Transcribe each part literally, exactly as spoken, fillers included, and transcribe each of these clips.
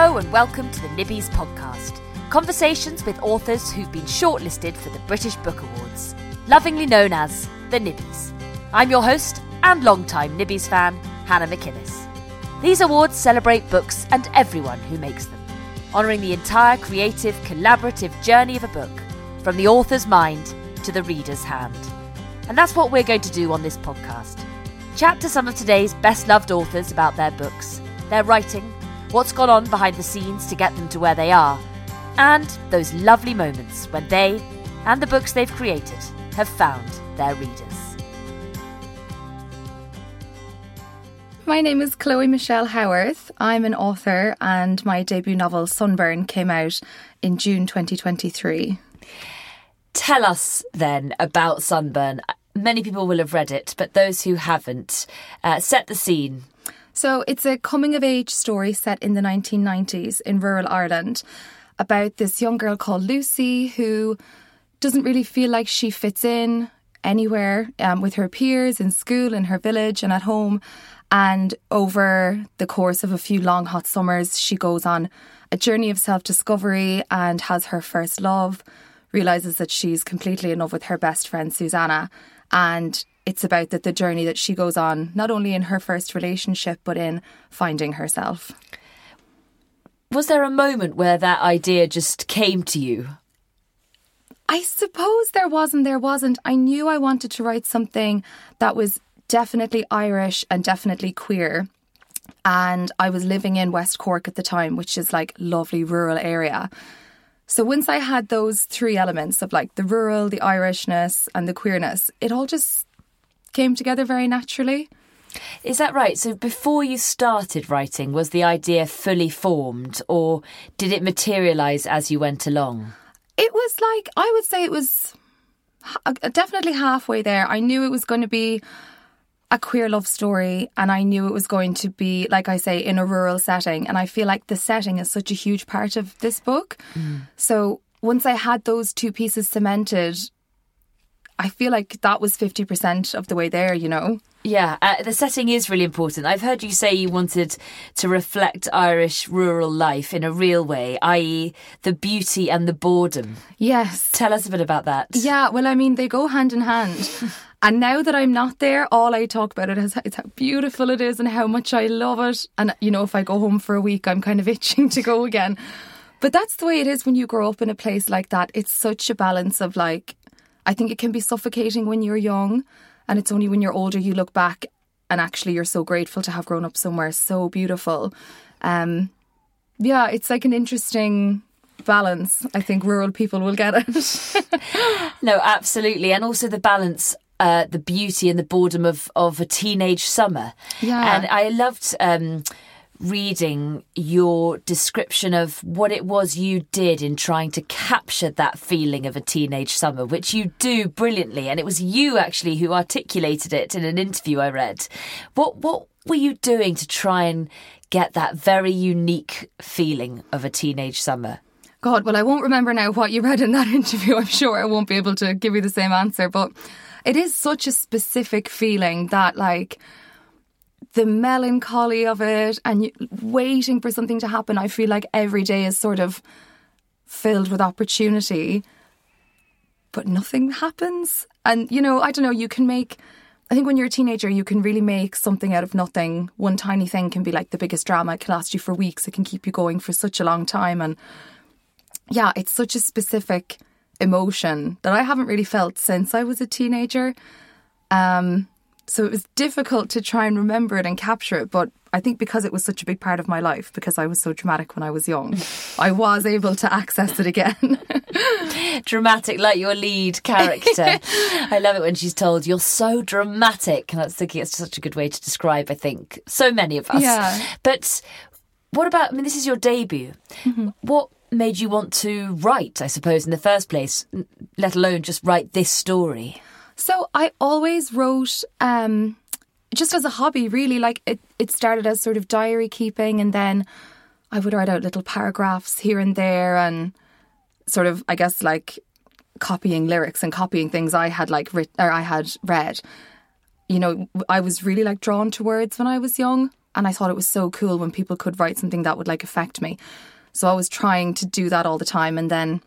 Hello and welcome to the Nibbies podcast. Conversations with authors who've been shortlisted for the British Book Awards, lovingly known as the Nibbies. I'm your host and longtime Nibbies fan, Hannah McInnes. These awards celebrate books and everyone who makes them, honouring the entire creative, collaborative journey of a book, from the author's mind to the reader's hand. And that's what we're going to do on this podcast. Chat to some of today's best-loved authors about their books, their writing, what's gone on behind the scenes to get them to where they are, and those lovely moments when they, and the books they've created, have found their readers. My name is Chloe Michelle Howarth. I'm an author and my debut novel Sunburn came out in June twenty twenty-three. Tell us then about Sunburn. Many people will have read it, but those who haven't, uh, set the scene. So it's a coming-of-age story set in the nineteen nineties in rural Ireland about this young girl called Lucy who doesn't really feel like she fits in anywhere um, with her peers in school, in her village and at home. And over the course of a few long, hot summers, she goes on a journey of self-discovery and has her first love, realises that she's completely in love with her best friend, Susanna. And it's about that the journey that she goes on, not only in her first relationship, but in finding herself. Was there a moment where that idea just came to you? I suppose there wasn't, there wasn't. I knew I wanted to write something that was definitely Irish and definitely queer. And I was living in West Cork at the time, which is like lovely rural area. So once I had those three elements of like the rural, the Irishness and the queerness, it all just came together very naturally. Is that right? So before you started writing, was the idea fully formed or did it materialise as you went along? It was like, I would say it was definitely halfway there. I knew it was going to be a queer love story and I knew it was going to be, like I say, in a rural setting. And I feel like the setting is such a huge part of this book. Mm. So once I had those two pieces cemented, I feel like that was fifty percent of the way there, you know? Yeah, uh, the setting is really important. I've heard you say you wanted to reflect Irish rural life in a real way, that is the beauty and the boredom. Yes. Tell us a bit about that. Yeah, well, I mean, they go hand in hand. And now that I'm not there, all I talk about it is, is how beautiful it is and how much I love it. And, you know, if I go home for a week, I'm kind of itching to go again. But that's the way it is when you grow up in a place like that. It's such a balance of like, I think it can be suffocating when you're young. And it's only when you're older you look back and actually you're so grateful to have grown up somewhere so beautiful. Um, yeah, it's like an interesting balance. I think rural people will get it. No, absolutely. And also the balance, uh, the beauty and the boredom of, of a teenage summer. Yeah. And I loved um, reading your description of what it was you did in trying to capture that feeling of a teenage summer, which you do brilliantly. And it was you actually who articulated it in an interview I read. What what were you doing to try and get that very unique feeling of a teenage summer? God, well, I won't remember now what you read in that interview. I'm sure I won't be able to give you the same answer. But it is such a specific feeling that, like, the melancholy of it and waiting for something to happen. I feel like every day is sort of filled with opportunity, but nothing happens. And, you know, I don't know, you can make, I think when you're a teenager, you can really make something out of nothing. One tiny thing can be like the biggest drama. It can last you for weeks. It can keep you going for such a long time. And yeah, it's such a specific emotion that I haven't really felt since I was a teenager. Um, So it was difficult to try and remember it and capture it. But I think because it was such a big part of my life, because I was so dramatic when I was young, I was able to access it again. Dramatic, like your lead character. I love it when she's told, you're so dramatic. And I was thinking it's such a good way to describe, I think, so many of us. Yeah. But what about, I mean, this is your debut. Mm-hmm. What made you want to write, I suppose, in the first place, let alone just write this story? So I always wrote um, just as a hobby, really. Like it, it started as sort of diary keeping, and then I would write out little paragraphs here and there and sort of, I guess, like copying lyrics and copying things I had like writ- or I had read. You know, I was really like drawn to words when I was young. And I thought it was so cool when people could write something that would like affect me. So I was trying to do that all the time. And then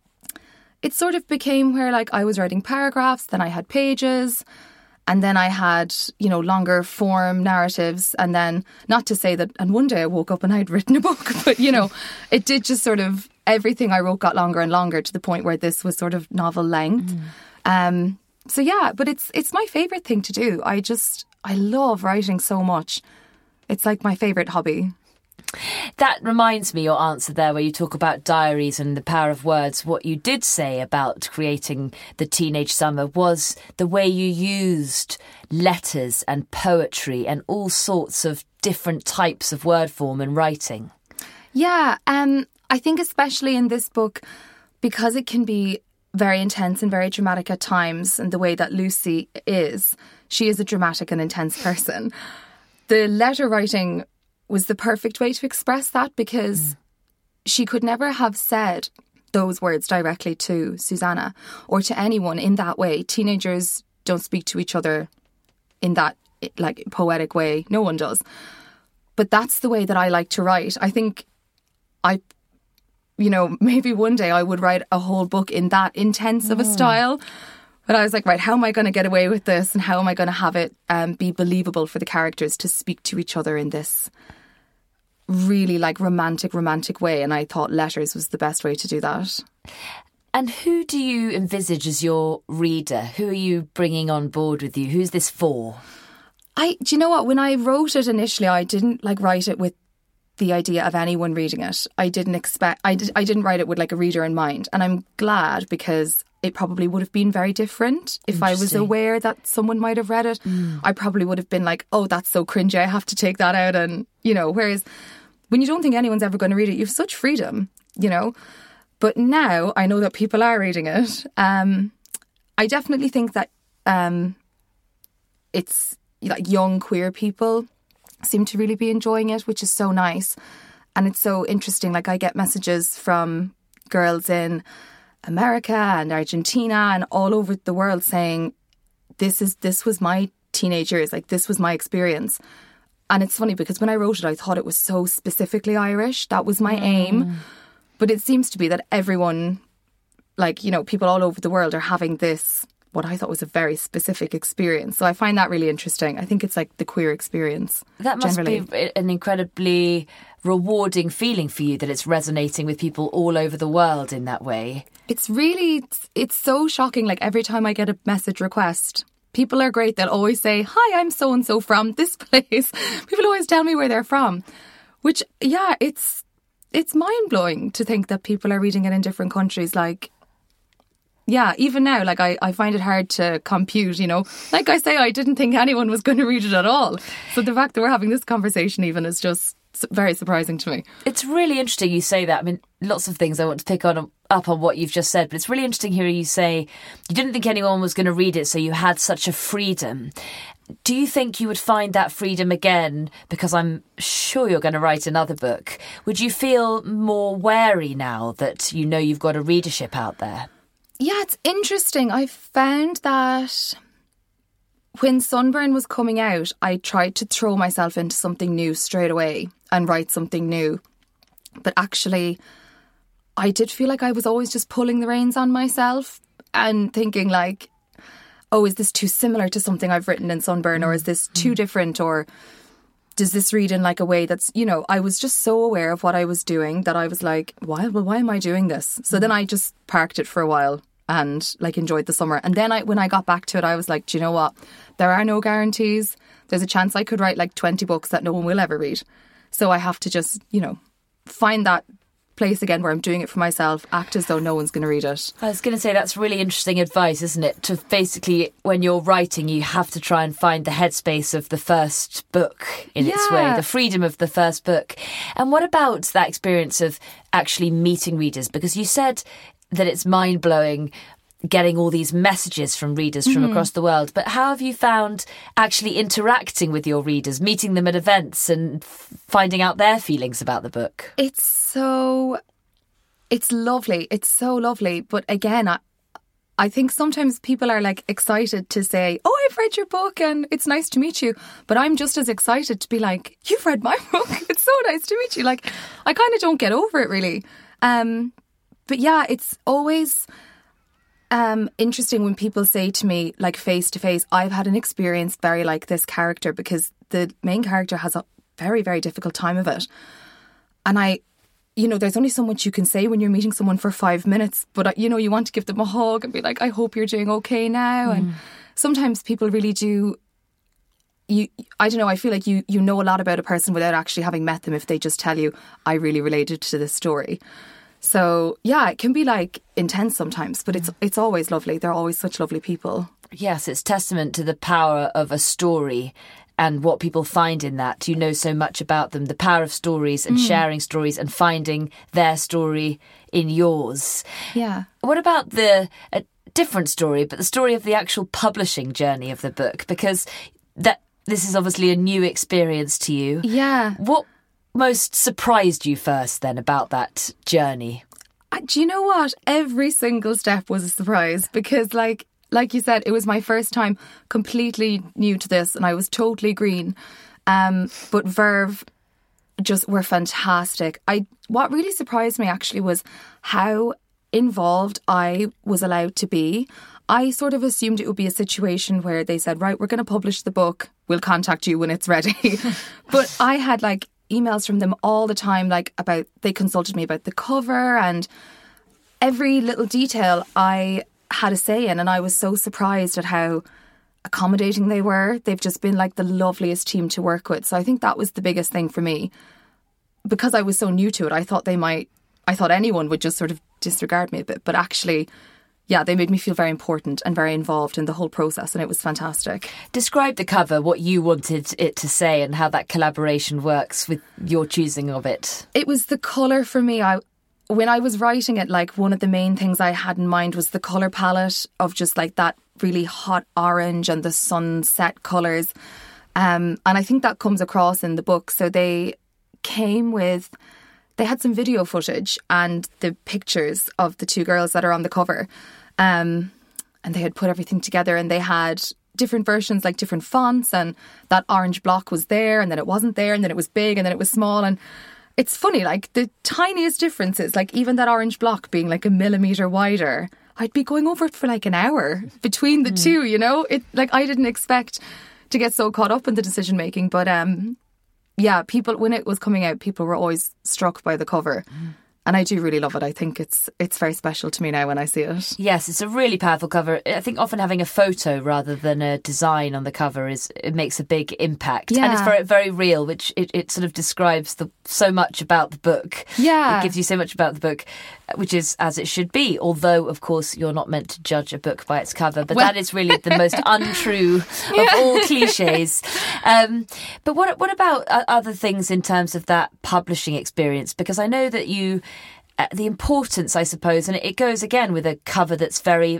it sort of became where like I was writing paragraphs, then I had pages, and then I had, you know, longer form narratives. And then, not to say that, and one day I woke up and I'd written a book, but, you know, it did just sort of, everything I wrote got longer and longer to the point where this was sort of novel length. Mm. Um, so yeah, but it's it's my favourite thing to do. I just, I love writing so much. It's like my favourite hobby. That reminds me, your answer there where you talk about diaries and the power of words. What you did say about creating The Teenage Summer was the way you used letters and poetry and all sorts of different types of word form in writing. Yeah, um, I think especially in this book, because it can be very intense and very dramatic at times, and the way that Lucy is, she is a dramatic and intense person. The letter writing was the perfect way to express that, because mm. she could never have said those words directly to Susanna or to anyone in that way. Teenagers don't speak to each other in that like poetic way. No one does. But that's the way that I like to write. I think I, you know, maybe one day I would write a whole book in that intense of a mm. style. But I was like, right, how am I going to get away with this? And how am I going to have it um, be believable for the characters to speak to each other in this really like romantic, romantic way? And I thought letters was the best way to do that. And who do you envisage as your reader? Who are you bringing on board with you? Who's this for? I, do you know what? When I wrote it initially, I didn't like write it with the idea of anyone reading it. I didn't expect, I, did, I didn't write it with like a reader in mind. And I'm glad, because it probably would have been very different if I was aware that someone might have read it. Mm. I probably would have been like, oh, that's so cringy, I have to take that out. And, you know, whereas when you don't think anyone's ever going to read it, you have such freedom, you know. But now I know that people are reading it. Um, I definitely think that um, it's like young queer people seem to really be enjoying it, which is so nice. And it's so interesting. Like I get messages from girls in America and Argentina and all over the world saying, this is this was my teenage years, like this was my experience. And it's funny because when I wrote it, I thought it was so specifically Irish. That was my mm. aim. But it seems to be that everyone, like, you know, people all over the world are having this, what I thought was a very specific experience. So I find that really interesting. I think it's like the queer experience. That must generally. be an incredibly rewarding feeling for you, that it's resonating with people all over the world in that way. It's really, it's so shocking. Like every time I get a message request, people are great. They'll always say, hi, I'm so-and-so from this place. People always tell me where they're from. Which, yeah, it's it's mind-blowing to think that people are reading it in different countries. Like, yeah, even now, like I, I find it hard to compute, you know. Like I say, I didn't think anyone was going to read it at all. So the fact that we're having this conversation even is just very surprising to me. It's really interesting you say that. I mean, lots of things I want to pick on up on what you've just said, but it's really interesting hearing you say you didn't think anyone was going to read it, so you had such a freedom. Do you think you would find that freedom again? Because I'm sure you're going to write another book. Would you feel more wary now that you know you've got a readership out there? Yeah, it's interesting. I found that when Sunburn was coming out, I tried to throw myself into something new straight away and write something new. But actually, I did feel like I was always just pulling the reins on myself and thinking like, oh, is this too similar to something I've written in Sunburn, or is this too different, or does this read in like a way that's, you know, I was just so aware of what I was doing that I was like, why, well, why am I doing this? So then I just parked it for a while and like enjoyed the summer. And then I, when I got back to it, I was like, do you know what? There are no guarantees. There's a chance I could write like twenty books that no one will ever read. So I have to just, you know, find that place again where I'm doing it for myself, act as though no one's going to read it. I was going to say that's really interesting advice, isn't it? To basically, when you're writing, you have to try and find the headspace of the first book in yeah. its way, the freedom of the first book. And what about that experience of actually meeting readers? Because you said that it's mind-blowing getting all these messages from readers from mm. across the world. But how have you found actually interacting with your readers, meeting them at events and finding out their feelings about the book? It's so, it's lovely. It's so lovely. But again, I, I think sometimes people are like excited to say, oh, I've read your book and it's nice to meet you. But I'm just as excited to be like, you've read my book. It's so nice to meet you. Like, I kind of don't get over it really. Um, but yeah, it's always um, interesting when people say to me, like face to face, I've had an experience very like this character, because the main character has a very, very difficult time of it. And I, you know, there's only so much you can say when you're meeting someone for five minutes, but, you know, you want to give them a hug and be like, I hope you're doing okay now. Mm. And sometimes people really do, you, I don't know, I feel like you, you know a lot about a person without actually having met them if they just tell you, I really related to this story. So, yeah, it can be like intense sometimes, but it's it's always lovely. They're always such lovely people. Yes, it's testament to the power of a story and what people find in that. You know so much about them, the power of stories and mm. sharing stories and finding their story in yours. Yeah. What about the a different story, but the story of the actual publishing journey of the book? Because that this is obviously a new experience to you. Yeah. What most surprised you first then about that journey? Uh, do you know what? Every single step was a surprise, because like like you said, it was my first time completely new to this and I was totally green. Um, but Verve just were fantastic. I what really surprised me actually was how involved I was allowed to be. I sort of assumed it would be a situation where they said, right, we're going to publish the book. We'll contact you when it's ready. But I had like emails from them all the time, like about, they consulted me about the cover and every little detail I had a say in. And I was so surprised at how accommodating they were. They've just been like the loveliest team to work with. So I think that was the biggest thing for me. Because I was so new to it, I thought they might, I thought anyone would just sort of disregard me a bit. But actually, yeah, they made me feel very important and very involved in the whole process, and it was fantastic. Describe the cover, what you wanted it to say and how that collaboration works with your choosing of it. It was the colour for me. I, when I was writing it, like one of the main things I had in mind was the colour palette of just like that really hot orange and the sunset colours. Um, and I think that comes across in the book. So they came with... They had some video footage and the pictures of the two girls that are on the cover. Um, and they had put everything together and they had different versions, like different fonts, and that orange block was there and then it wasn't there and then it was big and then it was small. And it's funny, like the tiniest differences, like even that orange block being like a millimetre wider, I'd be going over it for like an hour between the mm. two, you know? It like I didn't expect to get so caught up in the decision making, but... um. Yeah, people, when it was coming out, people were always struck by the cover. Mm. And I do really love it. I think it's it's very special to me now when I see it. Yes, it's a really powerful cover. I think often having a photo rather than a design on the cover is it makes a big impact. Yeah. And it's very very real, which it, it sort of describes the so much about the book. Yeah. It gives you so much about the book, which is as it should be. Although, of course, you're not meant to judge a book by its cover. But well. that is really the most untrue yeah. of all cliches. Um, but what what about other things in terms of that publishing experience? Because I know that you... Uh, the importance, I suppose, and it goes again with a cover that's very,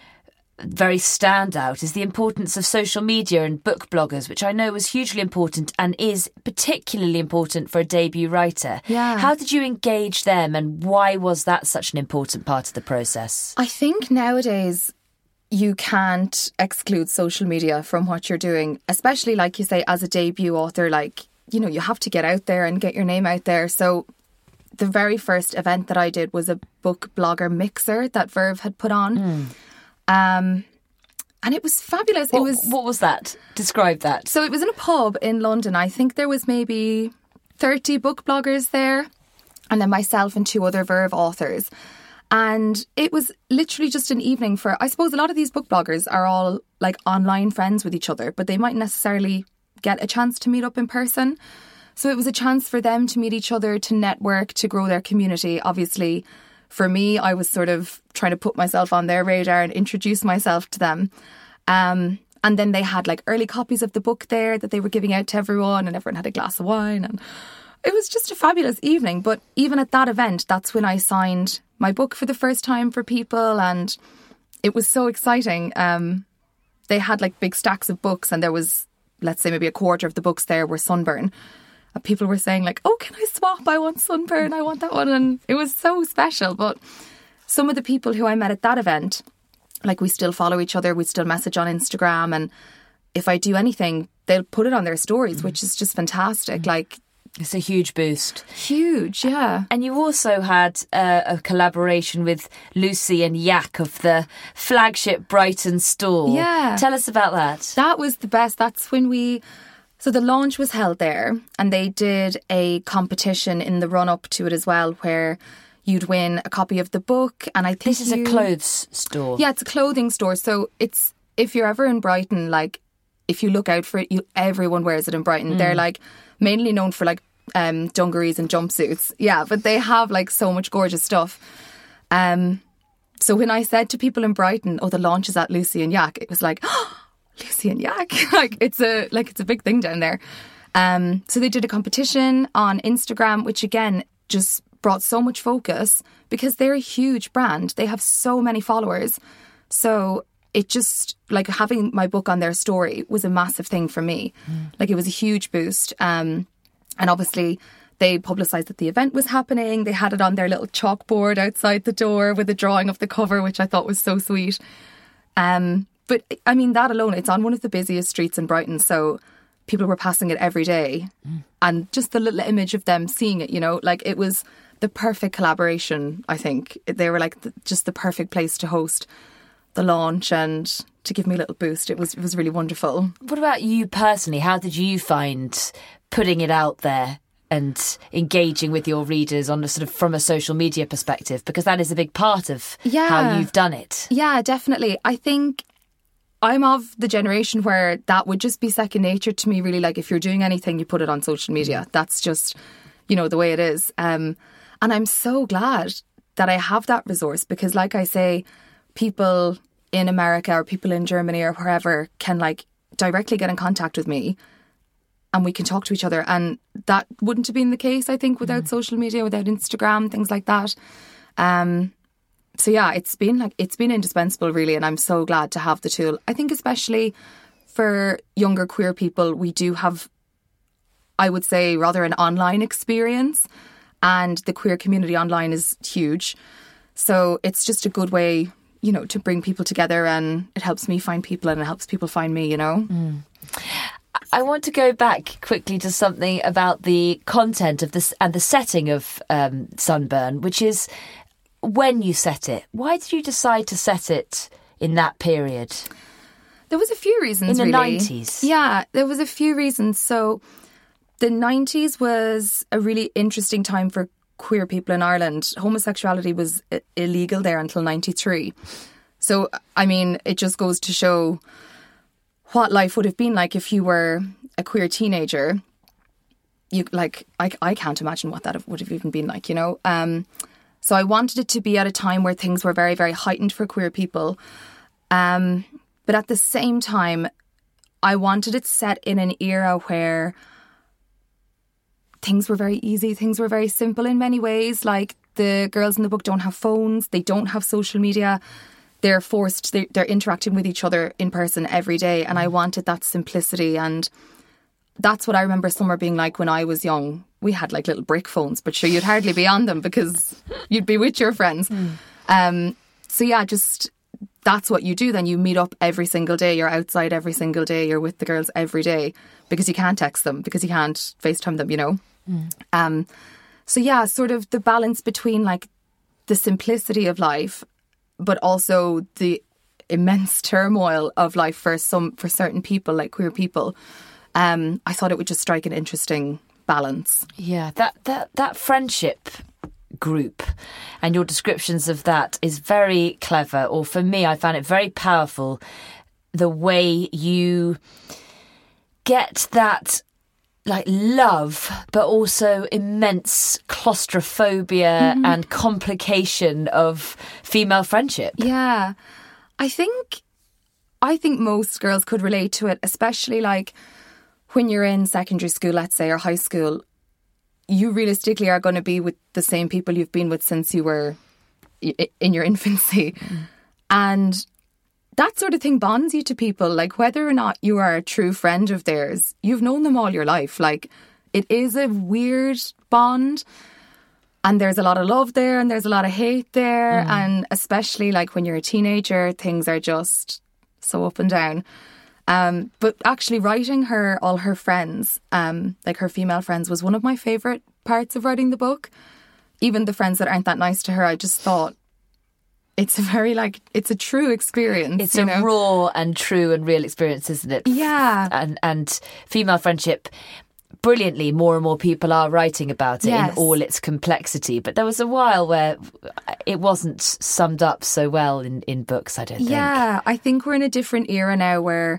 very standout, is the importance of social media and book bloggers, which I know was hugely important and is particularly important for a debut writer. Yeah. How did you engage them and why was that such an important part of the process? I think nowadays you can't exclude social media from what you're doing, especially, like you say, as a debut author. Like, you know, you have to get out there and get your name out there. So the very first event that I did was a book blogger mixer that Verve had put on. Mm. Um, and it was fabulous. What, it was. What was that? Describe that. So it was in a pub in London. I think there was maybe thirty book bloggers there, and then myself and two other Verve authors. And it was literally just an evening for, I suppose a lot of these book bloggers are all like online friends with each other, but they mightn't necessarily get a chance to meet up in person. So it was a chance for them to meet each other, to network, to grow their community. Obviously, for me, I was sort of trying to put myself on their radar and introduce myself to them. Um, and then they had like early copies of the book there that they were giving out to everyone, and everyone had a glass of wine. And it was just a fabulous evening. But even at that event, that's when I signed my book for the first time for people. And it was so exciting. Um, they had like big stacks of books, and there was, let's say, maybe a quarter of the books there were Sunburn. People were saying like, oh, can I swap? I want Sunburn. I want that one. And it was so special. But some of the people who I met at that event, like we still follow each other, we still message on Instagram, and if I do anything, they'll put it on their stories, mm. which is just fantastic. Mm. Like, it's a huge boost. Huge, yeah. And you also had uh, a collaboration with Lucy and Yak of the flagship Brighton store. Yeah. Tell us about that. That was the best. That's when we... So the launch was held there, and they did a competition in the run-up to it as well, where you'd win a copy of the book. And I think This is you... a clothes store. Yeah, it's a clothing store. So it's... If you're ever in Brighton, like, if you look out for it, you everyone wears it in Brighton. Mm. They're, like... mainly known for like um, dungarees and jumpsuits. Yeah, but they have like so much gorgeous stuff. Um, so when I said to people in Brighton, oh, the launch is at Lucy and Yak, it was like, oh, Lucy and Yak. like it's a like it's a big thing down there. Um, so they did a competition on Instagram, which again just brought so much focus because they're a huge brand. They have so many followers. So it just, like, having my book on their story was a massive thing for me. Mm. Like, it was a huge boost. Um, and obviously, they publicised that the event was happening. They had it on their little chalkboard outside the door with a drawing of the cover, which I thought was so sweet. Um, but, I mean, that alone, it's on one of the busiest streets in Brighton. So people were passing it every day. Mm. And just the little image of them seeing it, you know, like, it was the perfect collaboration, I think. They were, like, the, just the perfect place to host the launch and to give me a little boost. It was it was really wonderful. What about you personally? How did you find putting it out there and engaging with your readers on a sort of from a social media perspective? Because that is a big part of yeah. how you've done it. Yeah, definitely. I think I'm of the generation where that would just be second nature to me, really. Like, if you're doing anything, you put it on social media. That's just, you know, the way it is. Um, and I'm so glad that I have that resource because, like I say, people in America or people in Germany or wherever can like directly get in contact with me and we can talk to each other. And that wouldn't have been the case, I think, without mm. social media, without Instagram, things like that. Um, so yeah, it's been like, it's been indispensable really. And I'm so glad to have the tool. I think especially for younger queer people, we do have, I would say, rather an online experience, and the queer community online is huge. So it's just a good way, you know, to bring people together, and it helps me find people and it helps people find me, you know. Mm. I want to go back quickly to something about the content of this and the setting of um, Sunburn, which is when you set it. Why did you decide to set it in that period? There was a few reasons, in the really. nineties. Yeah, there was a few reasons. So the nineties was a really interesting time for queer people in Ireland. Homosexuality was I- illegal there until ninety-three. So, I mean, it just goes to show what life would have been like if you were a queer teenager. You like, I, I can't imagine what that would have even been like, you know. Um, so I wanted it to be at a time where things were very, very heightened for queer people. Um, but at the same time, I wanted it set in an era where things were very easy. Things were very simple in many ways. Like, the girls in the book don't have phones. They don't have social media. They're forced, they're, they're interacting with each other in person every day. And I wanted that simplicity. And that's what I remember summer being like when I was young. We had like little brick phones, but sure, you'd hardly be on them because you'd be with your friends. Mm. Um, so yeah, just that's what you do. Then you meet up every single day. You're outside every single day. You're with the girls every day because you can't text them, because you can't FaceTime them, you know. Mm. Um, so yeah, sort of the balance between like the simplicity of life, but also the immense turmoil of life for some for certain people, like queer people. Um, I thought it would just strike an interesting balance. Yeah, that that that friendship group and your descriptions of that is very clever. Or for me, I found it very powerful. The way you get that, like, love, but also immense claustrophobia mm-hmm. and complication of female friendship. Yeah. I think, I think most girls could relate to it, especially like when you're in secondary school, let's say, or high school. You realistically are going to be with the same people you've been with since you were in your infancy. Mm. And that sort of thing bonds you to people. Like, whether or not you are a true friend of theirs, you've known them all your life. Like, it is a weird bond. And there's a lot of love there and there's a lot of hate there. Mm. And especially like when you're a teenager, things are just so up and down. Um, but actually writing her, all her friends, um, like her female friends, was one of my favourite parts of writing the book. Even the friends that aren't that nice to her, I just thought it's a very like, it's a true experience. It's you a know? raw and true and real experience, isn't it? Yeah. And, and female friendship, brilliantly, more and more people are writing about it Yes. in all its complexity. But there was a while where it wasn't summed up so well in, in books, I don't think. Yeah, I think we're in a different era now where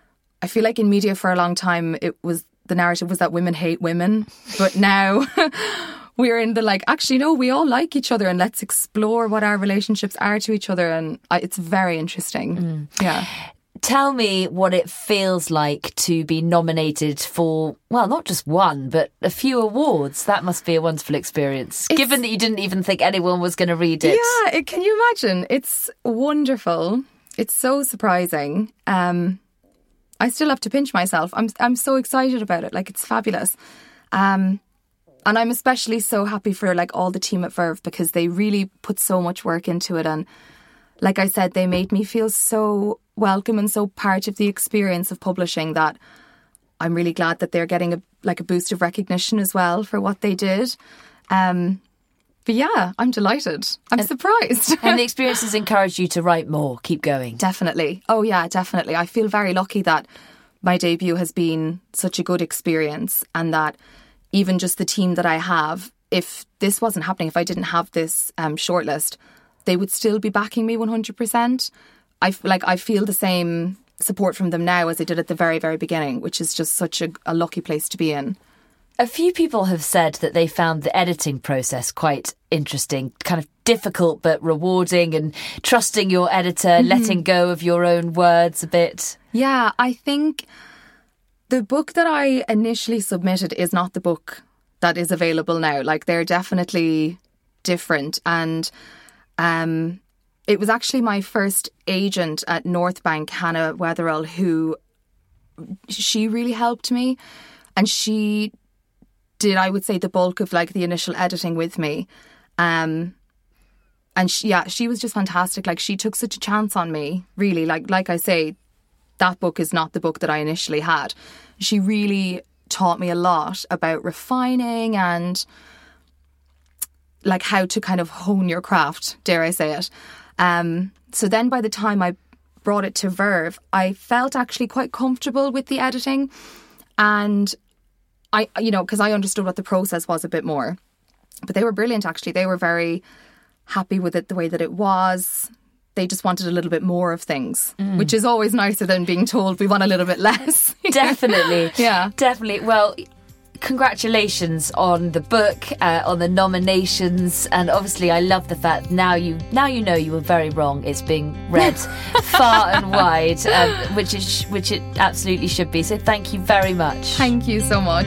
I feel like in media for a long time it was the narrative was that women hate women, but now we're in the like, actually no, we all like each other and let's explore what our relationships are to each other, and I, it's very interesting. Mm. Yeah. Tell me what it feels like to be nominated for, well, not just one, but a few awards. That must be a wonderful experience, it's, given that you didn't even think anyone was going to read it. Yeah, it, can you imagine? It's wonderful. It's so surprising. Um, I still have to pinch myself. I'm I'm so excited about it. Like, it's fabulous. Um, and I'm especially so happy for like all the team at Verve, because they really put so much work into it. And like I said, they made me feel so welcome and so part of the experience of publishing that I'm really glad that they're getting a like a boost of recognition as well for what they did. Um, but yeah, I'm delighted. I'm and, surprised. And the experience has encouraged you to write more, keep going. Definitely. Oh yeah, definitely. I feel very lucky that my debut has been such a good experience, and that even just the team that I have, if this wasn't happening, if I didn't have this um, shortlist, they would still be backing me one hundred percent. I like I feel the same support from them now as I did at the very, very beginning, which is just such a, a lucky place to be in. A few people have said that they found the editing process quite interesting, kind of difficult but rewarding, and trusting your editor, mm-hmm. letting go of your own words a bit. Yeah, I think the book that I initially submitted is not the book that is available now. Like, they're definitely different. And um, it was actually my first agent at North Bank, Hannah Wetherell, who she really helped me. And she did, I would say, the bulk of like the initial editing with me. Um, and she, yeah, she was just fantastic. Like, she took such a chance on me, really. Like, like I say, that book is not the book that I initially had. She really taught me a lot about refining and like how to kind of hone your craft, dare I say it. Um, so then by the time I brought it to Verve, I felt actually quite comfortable with the editing. And I, you know, because I understood what the process was a bit more. But they were brilliant, actually. They were very happy with it the way that it was. They just wanted a little bit more of things, mm. which is always nicer than being told we want a little bit less. Definitely. Yeah. Definitely. Well, congratulations on the book, uh, on the nominations, and obviously I love the fact now you now you know you were very wrong. It's being read far and wide, um, which is which it absolutely should be. So thank you very much. Thank you so much.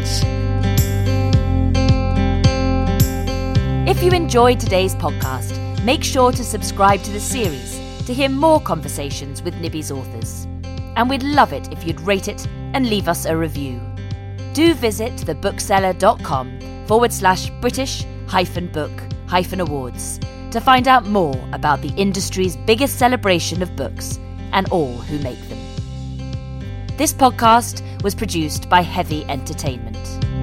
If you enjoyed today's podcast, make sure to subscribe to the series to hear more conversations with Nibby's authors. And we'd love it if you'd rate it and leave us a review. Do visit thebookseller.com forward slash British hyphen book hyphen awards to find out more about the industry's biggest celebration of books and all who make them. This podcast was produced by Heavy Entertainment.